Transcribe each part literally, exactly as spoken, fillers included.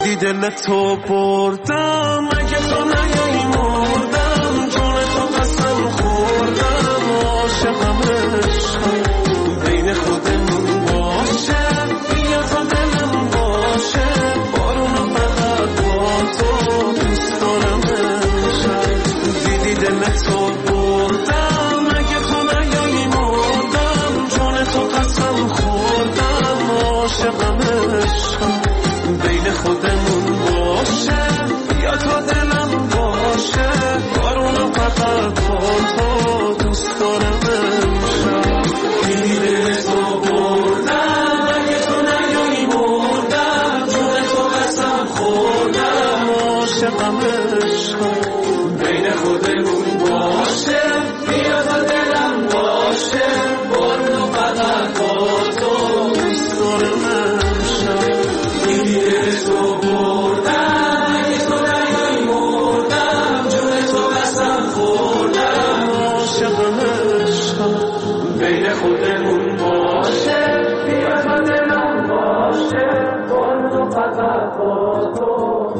دیدی دل تو بردم، اگه تو نیایی مردم، جون تو قسم خوردم، عاشقم عشقم بین خودمون باشه، بیا تا دلم باشه، بارونو فقط با تو دوست دارم عشقم. دیدی دل تو بردم، اگه تو نیایی مردم، جون تو قسم خوردم، عاشقم عشقم بین خودمون باشه، یا تا دلم باشه، بارونو فقط با تو دوست دارم امشب. دیدی دل تو بردم، اگه تو نیایی مردم، جون تو قسم خوردم، عاشقم عشقم بین خودمون باشه، بیا تا دلم باشه، بارونو فقط با تو دوست دارم امشب. دیدی دل تو بردم، اگه تو نیایی مردم، جون تو قسم خوردم، عاشقم عشقم بین خودمون باشه، بیا تا دلم باشه، بارونو فقط با تو.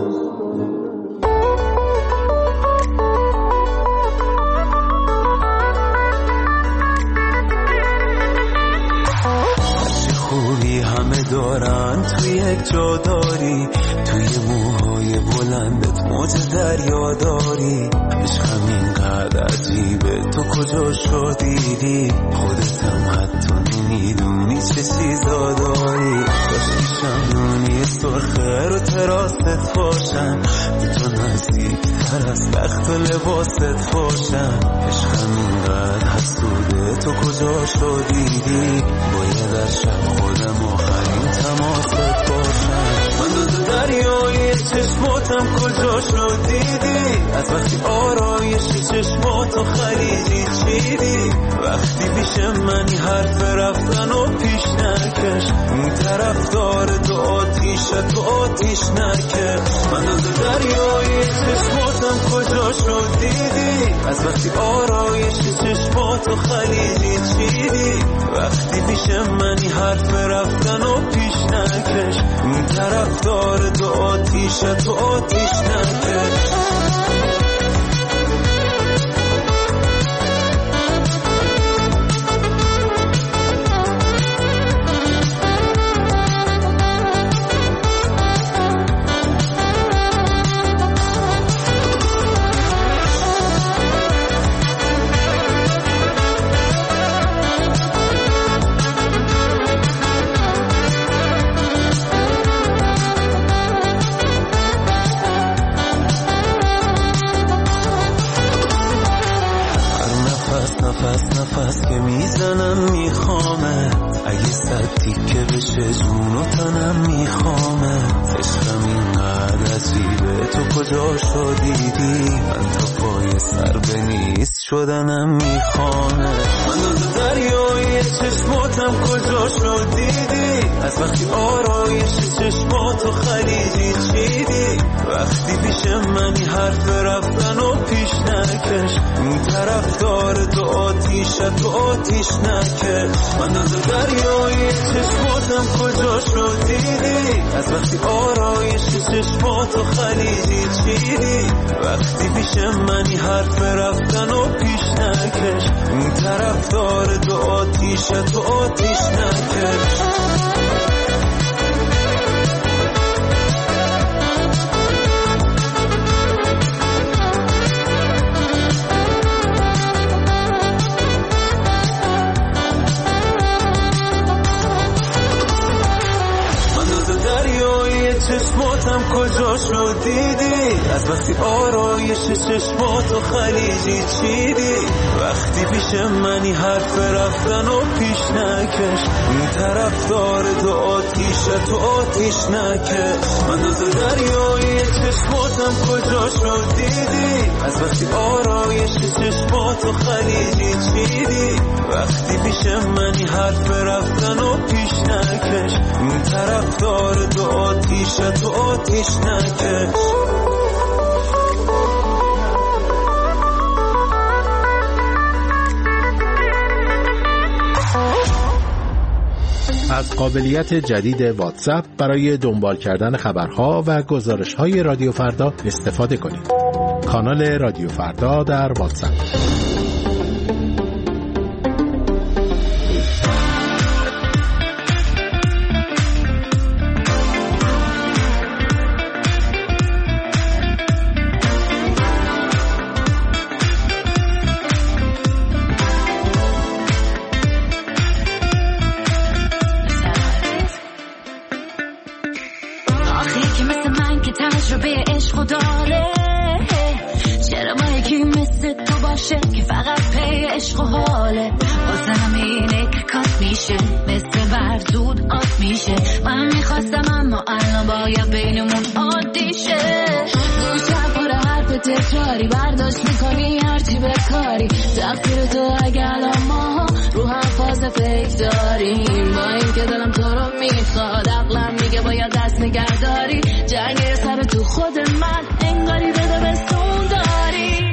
خوبی همه دارن توی یک جا داری، توی موهای بلندت موج دریا داری، عشقم اینقدر عجیبه تو کجا شدیدی، خودت هم حتی نمیدونی چه چیزا داری، داشتی شمدونی سرخه رو تراست باشن، به تو نزدیک تر از بخت و لباست باشن، عشقم اینقدر حسوده تو کجا شدیدی، باید در شب خودم آخرین تماست باشم. من دوز دریای چشماتم کجا شدیدی، از وقتی آرایش چشماتو خلیجی چیدی، وقتی پیش منی حرف رفتن و پیش نکش، اون طرف داره تو آتیش تو آتیش نکش. من دوز دریای چشماتم کجا شدیدی، از وقتی آرایش چشماتو خلیجی چیدی، وقتی پیش منی حرف رفتن و پیش نکش، اون طرف داره تو آتیش تو آتیش نکش. نفس نفس که میزنم میخوامت، اگه صد تیکه بشه جون و تنم میخوامت، عشقم اینقدر عجیبه تو کجا شدیدی، من تا پای سر به نیست شدنم میخوامت. من دوز دریای چشماتم کجا شدیدی، از وقتی آرایش چشماتو خلیجی چیدی، وقتی پیش منی حرف رفتن و پیش نکش، اون طرف داره تو آتیش تو آتیش نکش. من دوز دریای چشماتم کجا شدیدی، از وقتی آرایش چشماتو خلیجی چیدی، وقتی پیش منی حرف رفتن و پیش نکش، اون طرف داره تو آتیش تو آتیش نکش. چشماتم کجا شدیدی، از وقتی آرایش چشماتو خلیجی چیدی، وقتی پیش منی حرف رفتن و پیش نکش، اون طرف داره تو آتیش تو آتیش نکش. من دوز دریای چشماتم کجا شدیدی، از وقتی آرایش چشماتو خلیجی چیدی، وقتی پیش منی حرف رفتن و پیش نکش، اون طرف داره تو آتیش تو آتیش نکش. از قابلیت جدید واتساپ برای دنبال کردن خبرها و گزارش‌های رادیو فردا استفاده کنید. کانال رادیو فردا در واتساپ. که فقط پی عشق و حاله واسم اینه که کات میشه مثل برف زود آت میشه من میخواستم اما الان باید بینمون عادی شه گوشم پر حرف تکراری برداشت میکنی هرچی بکاری تقصیر تو اگه الان ما رو هم فاز فکر داریم با این که دلم تو رو میخواد عقلم میگه باید دست نگهداری جنگ سر تو خود من انگاری بده بستون داری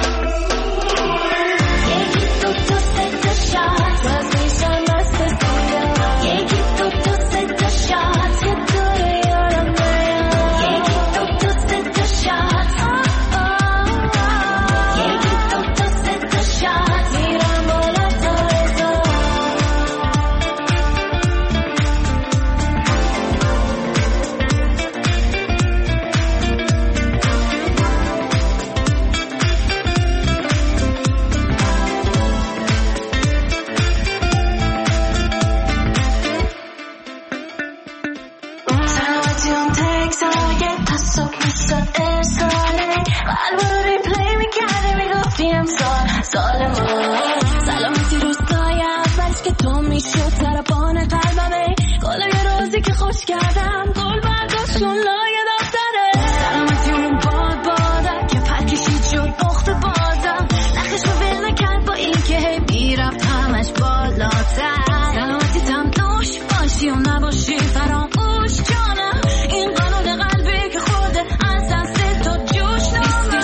سلامتی روزای اولش که تو میشد سرپان قلبمه گلای روزی که خوش کردم گل برداشتون لای دفتره سلامتی اون باد بادم که پرکشید شد اخت بازم نخش رو ول نکرد با این که هی میرفت همش بالاتر سلامتی تم دوش باشی و نباشی فراموش جانم این قانون قلبی که خوده از دست تو جوش نامه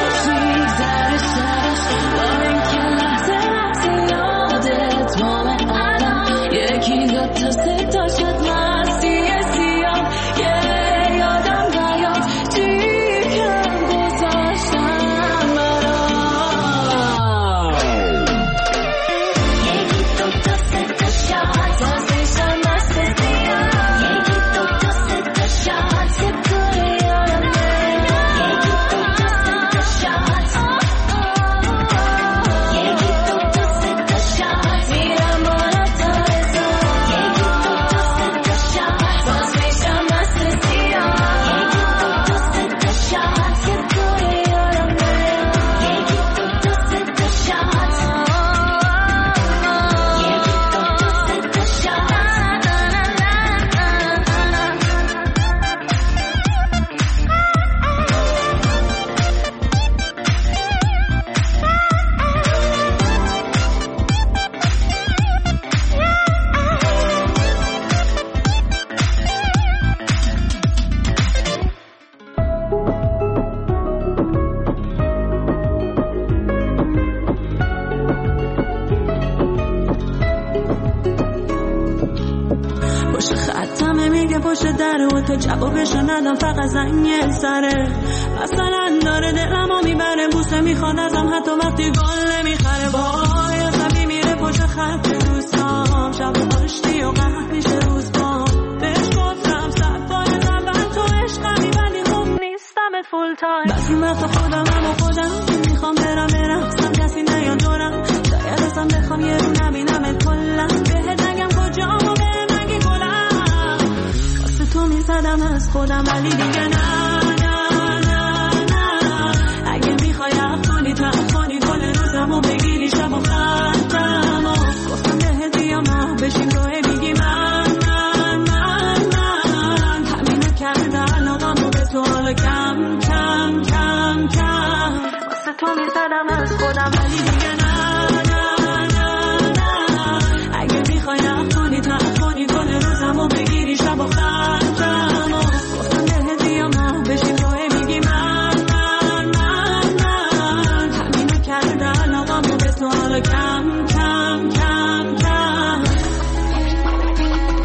تو سه تا شد مستی سیام یه یادم نیاد چی کم گذاشتم برام یکی دو تا سه تا شد تازهشم مست سیام یکی دو تا سه تا شد سپره یادم نیاد یکی دو تا سه تا شد یکی دو تا سه تا شد میرم بالا تا تو جوابشو ندم فقط زنگ سره مثلا داره دلمو میبره بوسه میخواد ازم حتی وقتی گل نمیخره وای عصبی میره پشت خط دوستام شب پشتی و قهر میشه روز با بهش گفتم صد بار از اول تو عشقمی ولی خوب نیستمت فول تایم بعضی وقتا خودم هم و خودم میخوام برم برقصم کسی نیاد دورم شاید ازم بخوام یه رو نبینمت کلا بهت نگم کجام و بهم نگی گلم تو میزدم از خودم ولی دیگه نه نه نه نه اگه میخوای افغانی تا افغانی کل روزم و بگیری شب و خطم و گفتم بهت بیام نه بشیم روی میگی من من من من همینو کرده علاقم و به تو حالا کم کم کم کم واسه تو میزدم از خودم ولی دیگه نه نه نه نه اگه میخوای افغانی تا افغانی کل روزم و بگیری شب و خطم کم کم کم کم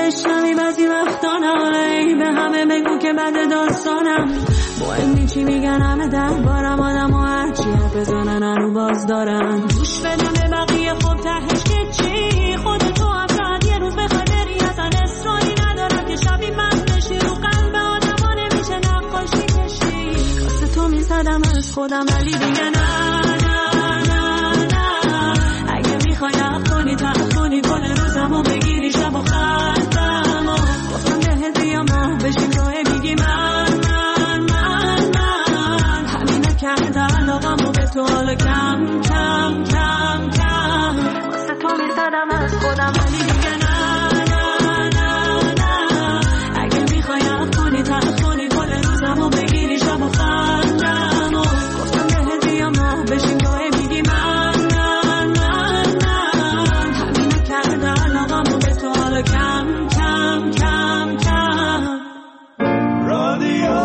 بشنوی بعضی وقتا نه به همه بگو که بعد داستانم مهم نی چی میگن همه دربارم آدم و هرچی حرف بزنن هنو باز دارن گوش بده به بقیه خب تهش که چی خودتو هم شاید یه روز بخوای بری اصلا اصراری ندارم که شبی من بشی رو قلب آدم ها نمیشه نقاشی کشی واسه تو میزدم از خودم ولی دیگه نه نه نه نه اگه میخوای نق کنی تق کنی کل روزمو بگیری شب و خستم و گفتم بهت بیا ماه بشیم توه میگی من من من من همینه کرده علاقمو به تو حالا کم کم کم کم واسه تو میزدم از خودم ولی دیگه نه نه نه نه اگه میخوای نق کنی تق کنی کل روزمو بگیری شب و خستم و گفتم بهت بیا ماه بشیم توه میگی من من من من همینه کرده علاقمو به تو حالا کم کم کم کم رادیو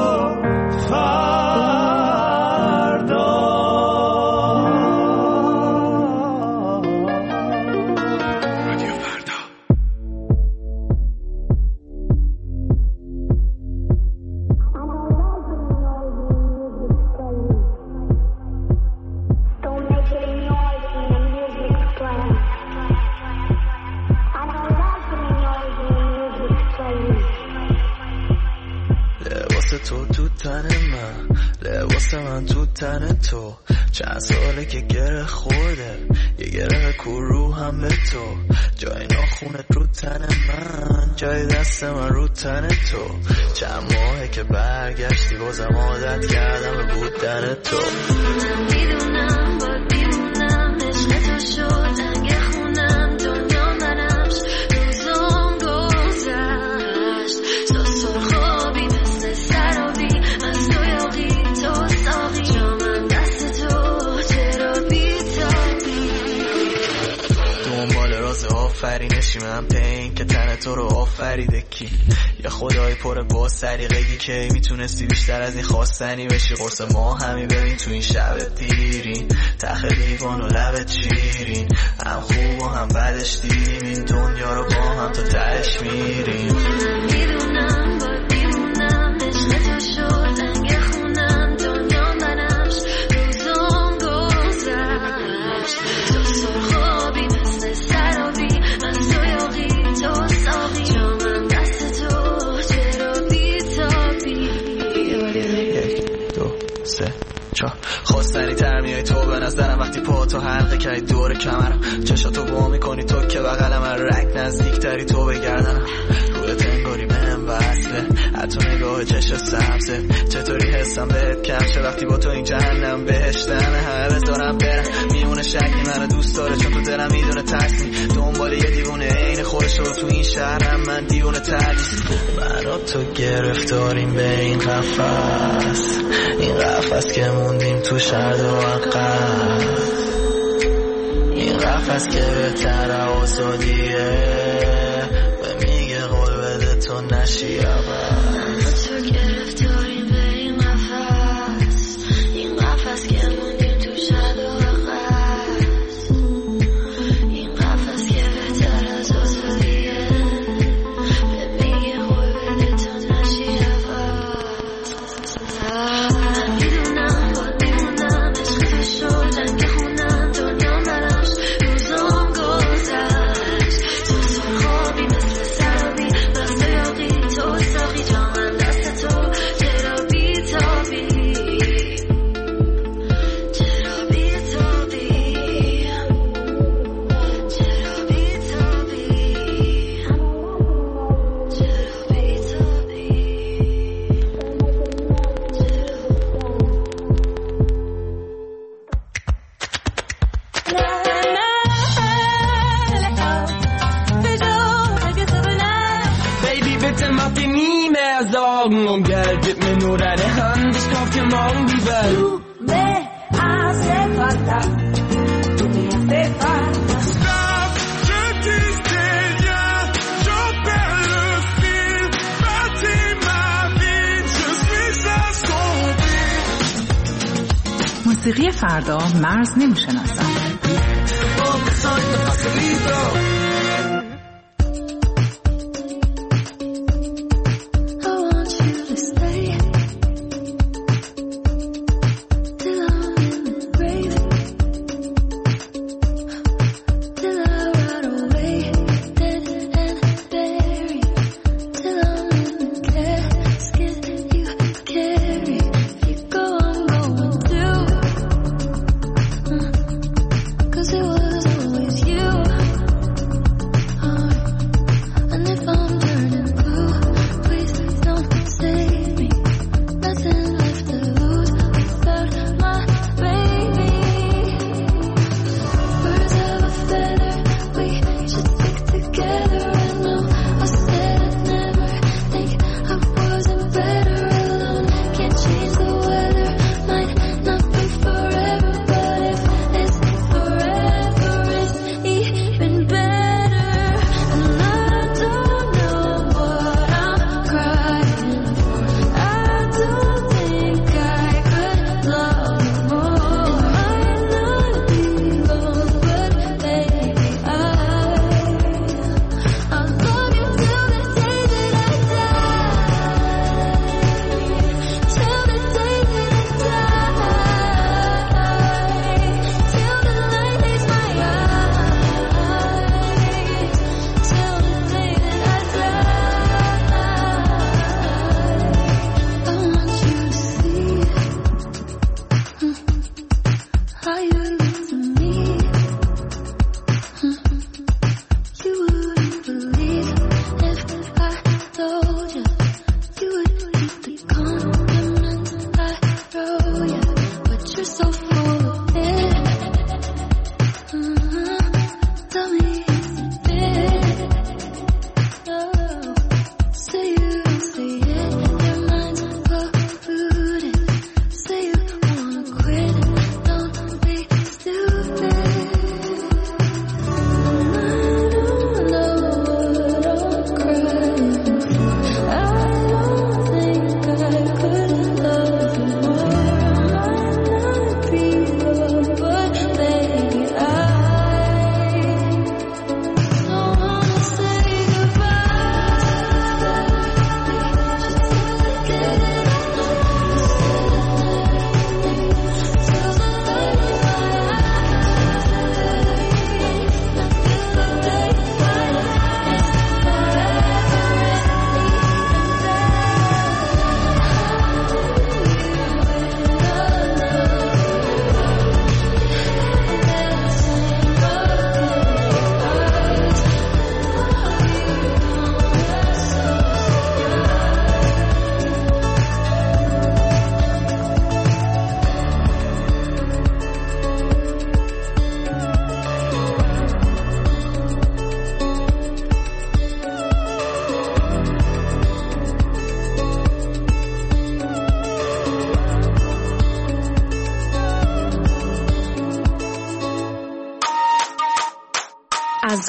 تن تو چند ساله که گره خورده یه گره کرو هم به تو جای ناخونت رو تن من جای دست من رو تن تو چند ماهه که برگشتی بازم عادت کردم به بودن تو میدونم باید بیمونم عشق تو شد لنگ خونم دنیا منمش روزم گذشت تو سرخابی مثل سرابی از تو یاقی تو ساقی آفرینشی من پین که تن تو رو آفریده کی یا خدای پر با سریقگی که میتونستی بیشتر از این خواستنی بشی قرص ما همین ببین تو این شب دیرین تخ دیوان و لبت شیرین هم خوب و هم بدش دیدیم این دنیا رو با هم تا تهش میریم میدونم باید بیمونم عشق تو شد لنگ خونم دنیا منمش روزم گذشت تو سرخابی مثل سرابی از تو یاقی تو ساقی جا من دست تو چرا بیتابی یک دو سه چهار خواستنی تر میای تو به نظرم وقتی پا تو حلقه کردی دور کمرم چشاتو وا میکنی تو که بغلم رک نزدیک تری تو بگردنم روی تنگاری بهم وصله حتی نگاه چشم سبزه چطوری حسم بهت کم شه وقتی با تو این جهنم بهشتمه همه بذارم برم میمونه شکی منو دوست داره چون تو دلم میدونه ترسی دنبال یه دیوونه عین خودش رو تو این شهرم من دیوونه ترسی من و تو گرفتاریم به این قفس این قفس که موندیم تو شرد و عقب این قفس که بهتر آزادیه و میگه قول بده تو نشی اول تو گرفتاریم به این قفس این قفس که موندیم تو شرد و عقب این قفس که بهتر از آزادیه و میگه قول بده تو نشی اول میدونم باید بیمونم عشق تو شد لنگ خونم دنیا منمش روزم گذشت تو سرخابی مثل سرابی از تو یاقی تو ساقی جا من دست تو چرا بیتابی چرا بیتابی چرا بیتابی چرا بیتابی Baby, bitte mach dir nie mehr Sorgen um Geld, gib mir nur deine Hand, ich kauf dir morgen die Welt. Tu me hace falta, tu me hace falta. Stop, je disais rien, j'en perds le fil, bâtis ma vie, je suis assombri. موسیقی فردا مرز نمیشناسد.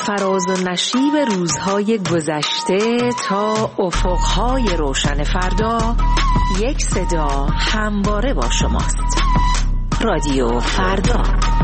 فراز و نشیب روزهای گذشته تا افقهای روشن فردا، یک صدا همواره با شماست. رادیو فردا.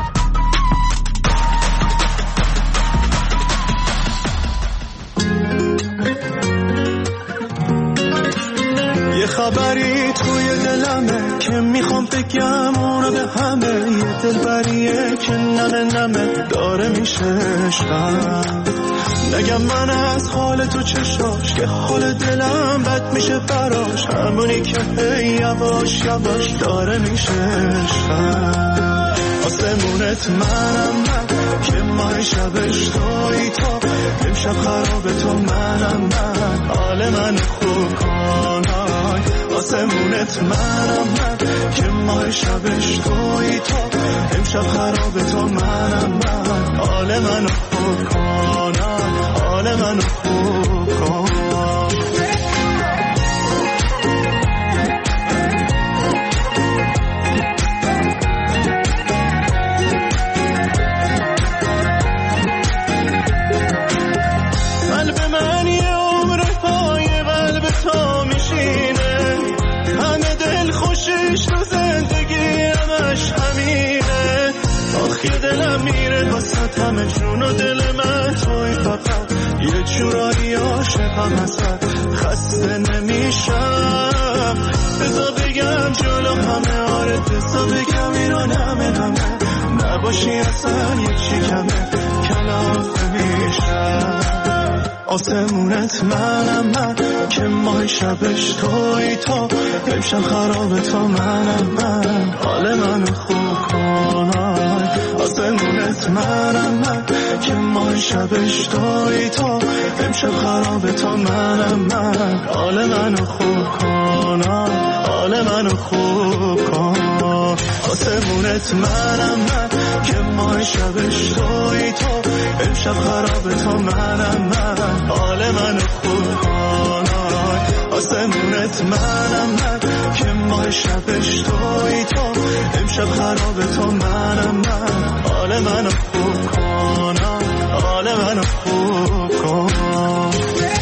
یه خبری توی دلمه که میخوام بگم اونو به همه، یه دلبریه که نمه نمه داره میشه عشقم. نگم من از حال تو چشاش که حال دلم بد میشه براش، همونی که هی یواش یواش داره میشه عشقم. آسمونت منم من که ماه شبش توی تو، امشب خراب تو منم من، حال من خوب کنای. آسمونت منم من که ماه شبش توی تو، امشب خراب تو منم من، حال من خوب کنای، حال من خوب کنای. دلم میره واسه همه جون و دل من توی فقط، یه جورایی عاشقم ازت خسته نمیشم. بذار بگم جلو همه، آره بذار بگم اینو نمه نمه، نباشی اصلا یه چی کمه کلافه میشم. آسمونت منم من که ماه شبش توی تو، امشب خراب تو منم من، حال من خوب کنای. آسمونت منم من که ماه شبش توی تو، امشب خراب تو منم من، حال من خوب کنای، حال من خوب کنای. آسمونت منم من که ماه شبش توی تو، امشب خراب تو منم من، حال من خوب کنای. آسمونت منم من که ماه شبش توی تو، امشب خراب تو منم من، حال من خوب کنای، حال من خوب کنای.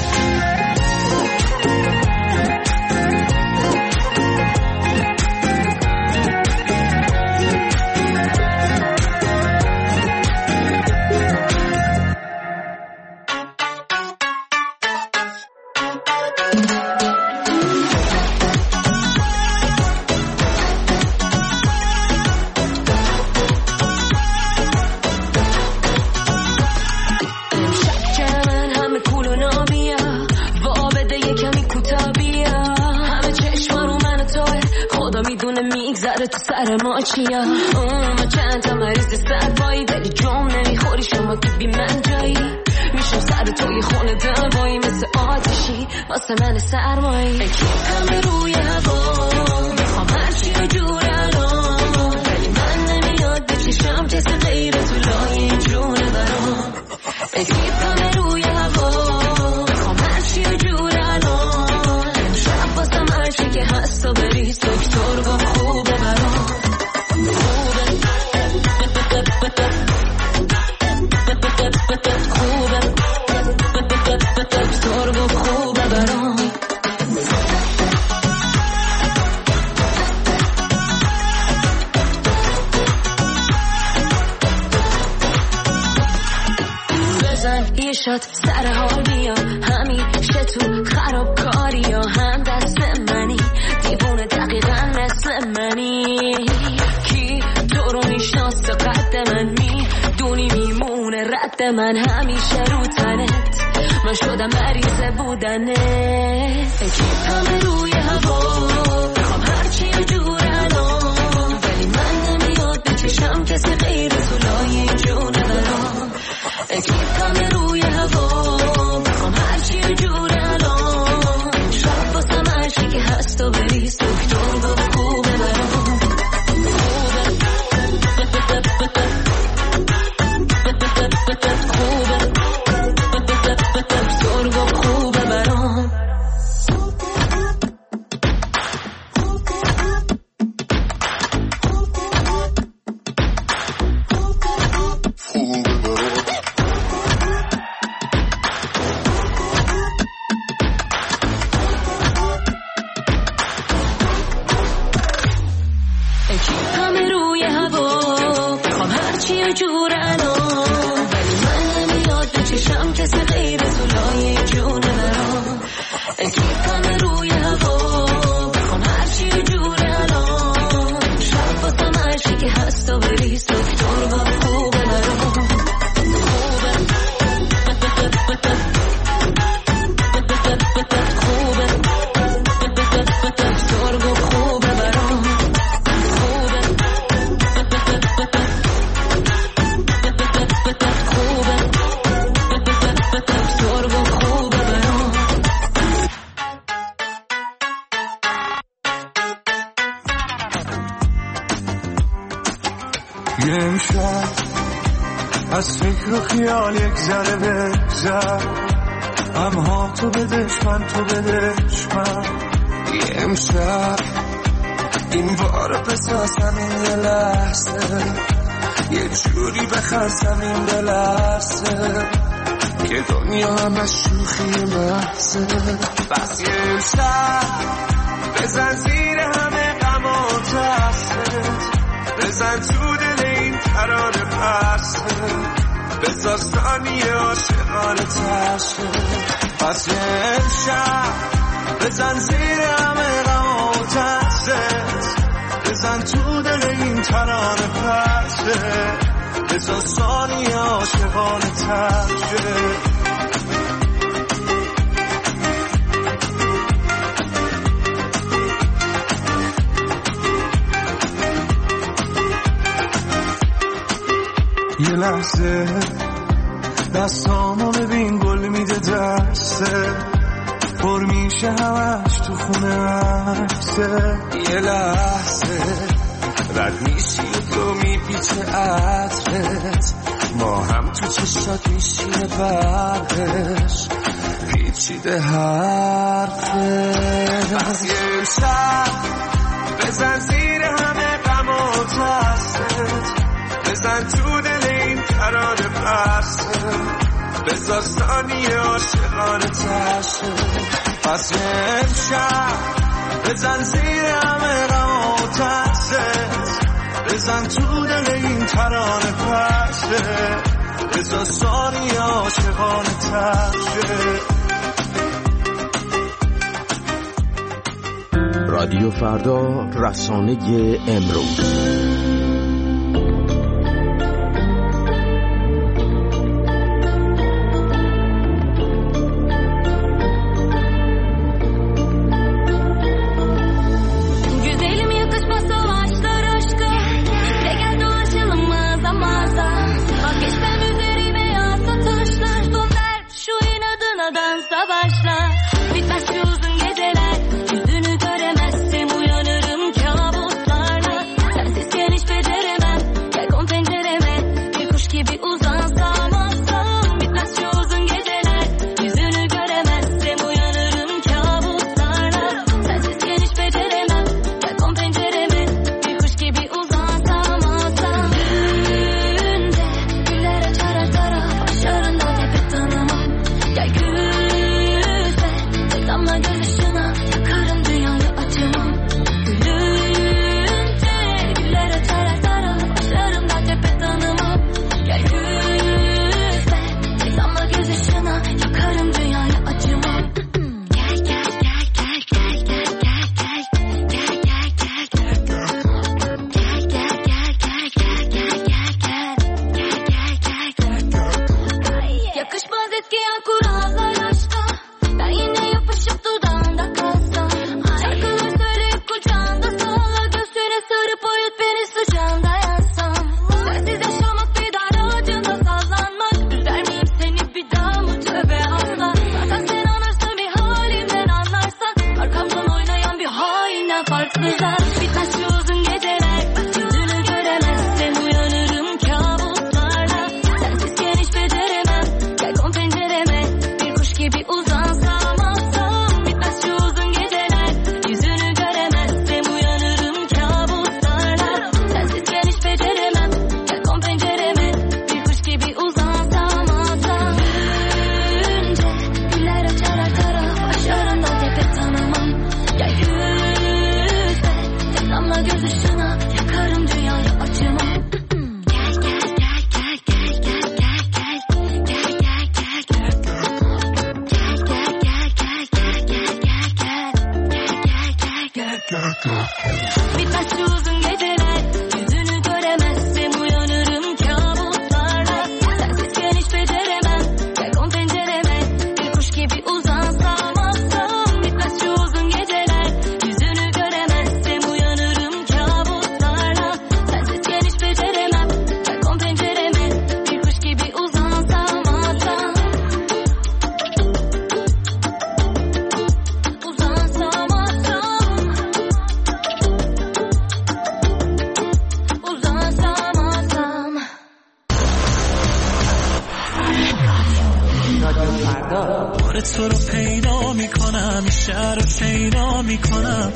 تو سر ما چیا ما چند تا مریض سربایی، ولی جام نمیخوری شما که بی من جایی. میشم سر توی خونه دلبایی مثل آتشی واسه من سرمایی. همه روی هوا میخوام هرچی و جور الان، ولی من نمیاد به چشم کسی غیر تو لای جونه برام. همه روی هوا میخوام هرچی و جور الان، شب واسه هرچی که هست و بریز دکتر گفت خوبه برام. شد سر حال بیا، همیشه تو خراب کاری یا هم دست منی، دیوونه دقیقا مثل منی. کی تو رو میشناسه قد من، میدونی میمونه رد من همیشه رو تنت، من شدم مریض بودنت. همه روی هوا میخوام هرچی و جور الان، ولی من نمیاد به چشم کسی غیر تو لای جونه برام. همه روی هوا میخوام هرچی و جور الان، شب واسم هرچی که هست و بریز دکتر گفت خوبه برام. خوبه دکتر گفت خوبه برام. یه جور الان، ولی من نمیاد به چشم کسی غیر تو لایه جون برام. اسلیپم روی هوا بخوام هرچی یه جور الان، شب واسم هرچی که هست و بریز دکتر با خوبه برام. یه امشب از فکر و خیال یک ذره بگذر، امها تو بدش من تو بدش من. یه امشب این بار بسازم این یه لحظه، یه جوری بخزم این دو لحظه که دنیا همه شوخی محضه. بس یه امشب بزن زیر همه غم و ترست، بزن تو دل این ترانه پرسه، بزا ثانیه عاشقانه ترسه. پس یه امشب بزن زیر همه غم و ترست، بزن تو دل این ترانه پرسه، بزا ثانیه عاشقانه ترسه. یه لحظه دستامو ببین گل میده دسته، پر میشه همش تو خونه عکسه. یه لحظه رد میشی و تو میپیچه عطرت، ما هم تو چشات میشینه برقش پیچیده حرفت. از یه شب بزن زیر همه غم و ترست، بزن تو دل این ترانه پرسه، بزا ثانیه عاشقانه ترسه. پس یه امشب بزن زیر همه غم و ترست، بزن تو دل این ترانه پرسه، بزا ثانیه عاشقانه ترسه. رادیو فردا، رسانه امروز. Bitmez uzun geceler, yüzünü göremezsem uyanırım kabuslarla. Sensizken hiç beceremem, balkon pencereme bir kuş gibi uzansam alsam. Bitmez uzun geceler, yüzünü göremezsem uyanırım kabuslarla. Sensizken hiç beceremem, balkon pencereme bir kuş gibi uzansam alsam. Uzansam alsam. Uzansam alsam. بار تو رو پیدا میکنم شهر رو پیدا میکنم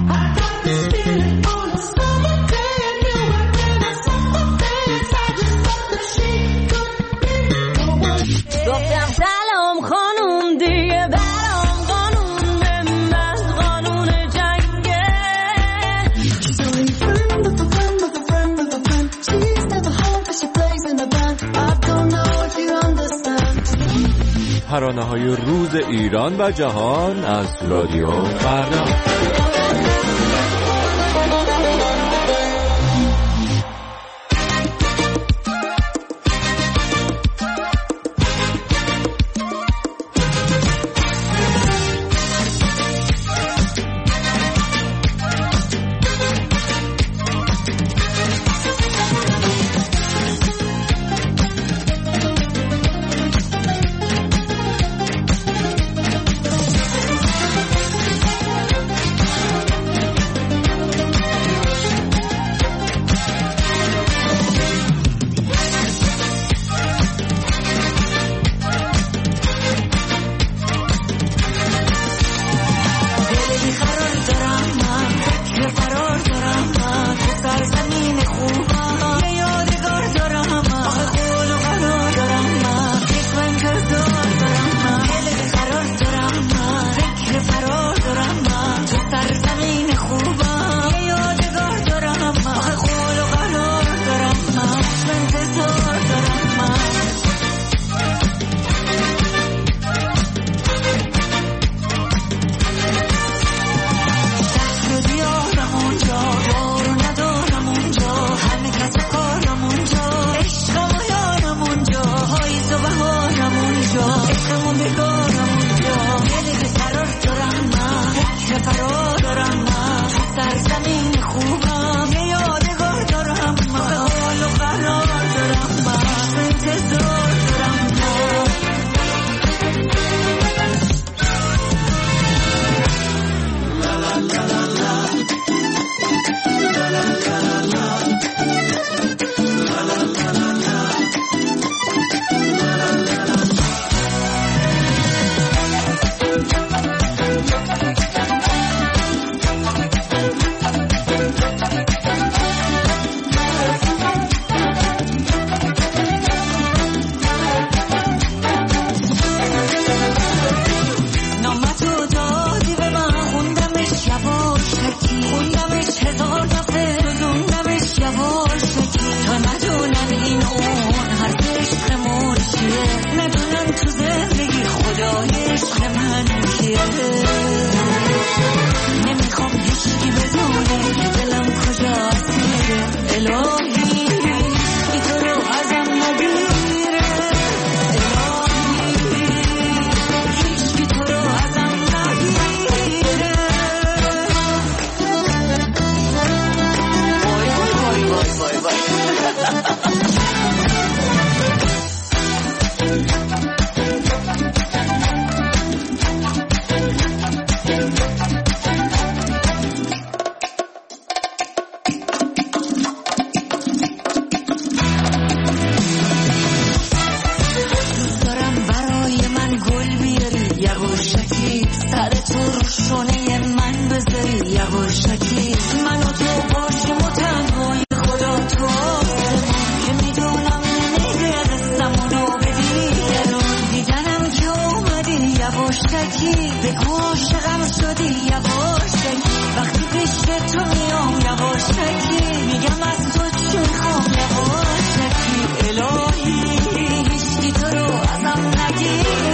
گفتم سلام خانوم دیگه برام قانون بنداز قانون جنگه ترانه‌های روز ایران و جهان از رادیو فردا.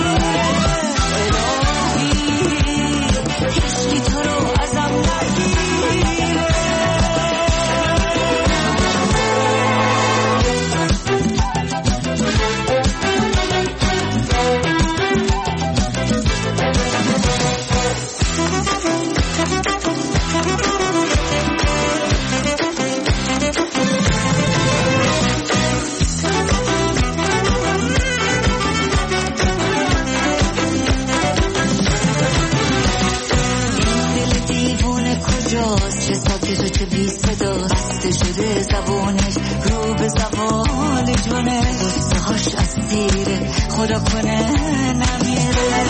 Elahی خدا کنه نمیره.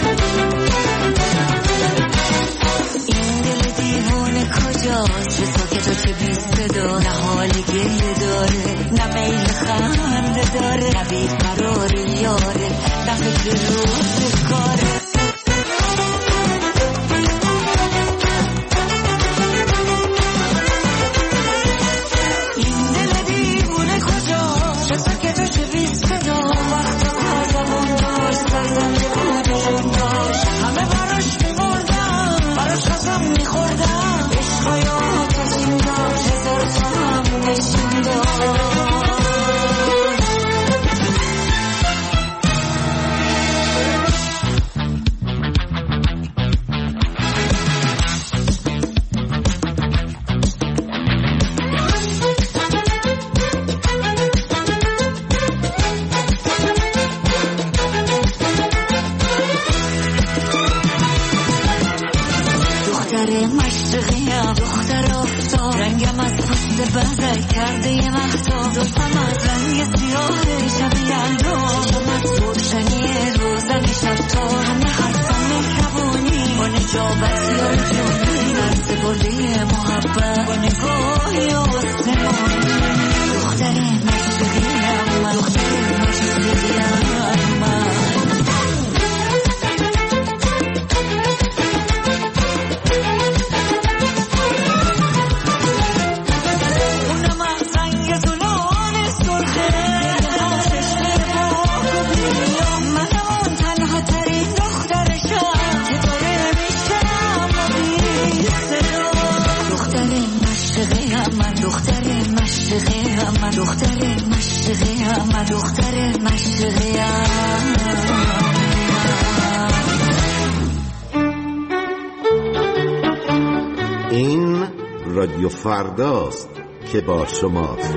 این دل دیوونه کجاست چه ساکت و چه بی صدا، نه حال گریه داره نه میل خنده داره، نه بیقرار یاره نه فکر روزگاره. این رادیو فرداست که با شماست.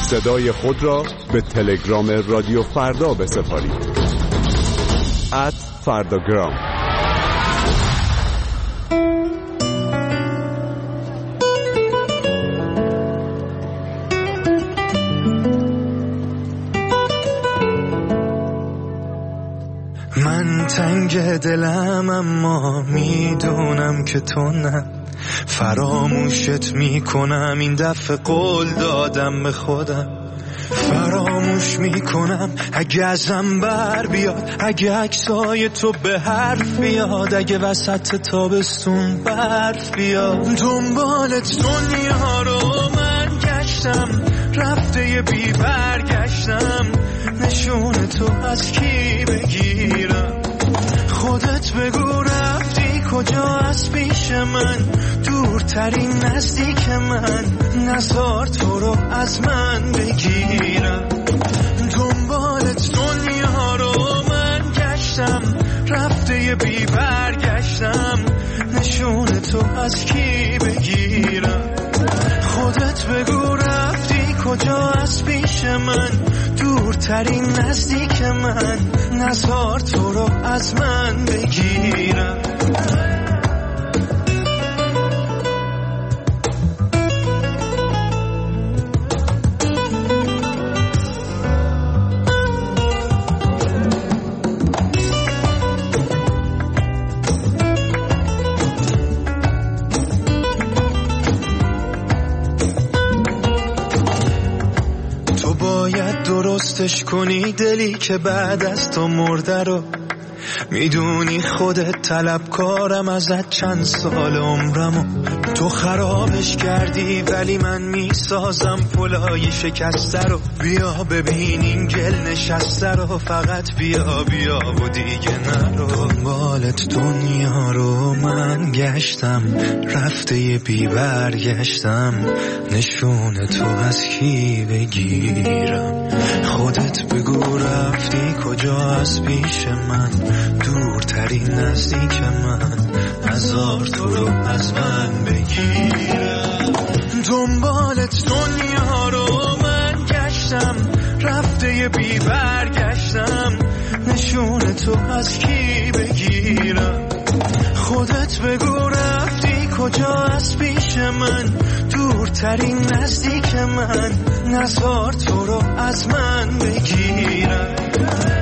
صدای خود را به تلگرام رادیو فردا بسپارید. ات فرداگرام. من تنگ دلم اما میدونم که تو نه، فراموشت میکنم این دفعه قول دادم به خودم، فراموش میکنم اگه ازم بر بیاد، اگه عکسای تو به حرف بیاد، اگه وسط تابستون برف بیاد. دنبالت دنیا رو من گشتم، رفته بی برگشتم، نشون تو از کی بگیرم؟ خودت بگو رفتی کجا از پیش من، دورترین نزدیک من، نزار تو رو از من بگیرم. دنبالت دنیا رو من گشتم، رفته بی برگشتم، نشون تو از کی بگیرم؟ خودت بگو رفتی کجا از پیش من، دورترین نزدیک من، نزار تو رو از من بگیرم. درستش کنی دلی که بعد از تو مرده رو، میدونی خودت طلبکارم ازت چند سال عمرمو، تو خرابش کردی ولی من میسازم پلای شکسته رو. بیا ببین این گل نشسته رو، فقط بیا بیا و دیگه نرو. دنبالت دنیا رو من گشتم، رفته بی برگشتم، نشون تو از کی بگیرم؟ خودت بگو رفتی کجا از پیش من، دورترین نزدیک من، نزار تو رو از من بگیرم. دنبالت دنیا رو من گشتم، رفته بی برگشتم، نشون تو از کی بگیرم؟ خودت بگو رفتی کجا از پیش من، دورترین نزدیک من، نزار تو رو از من بگیرم.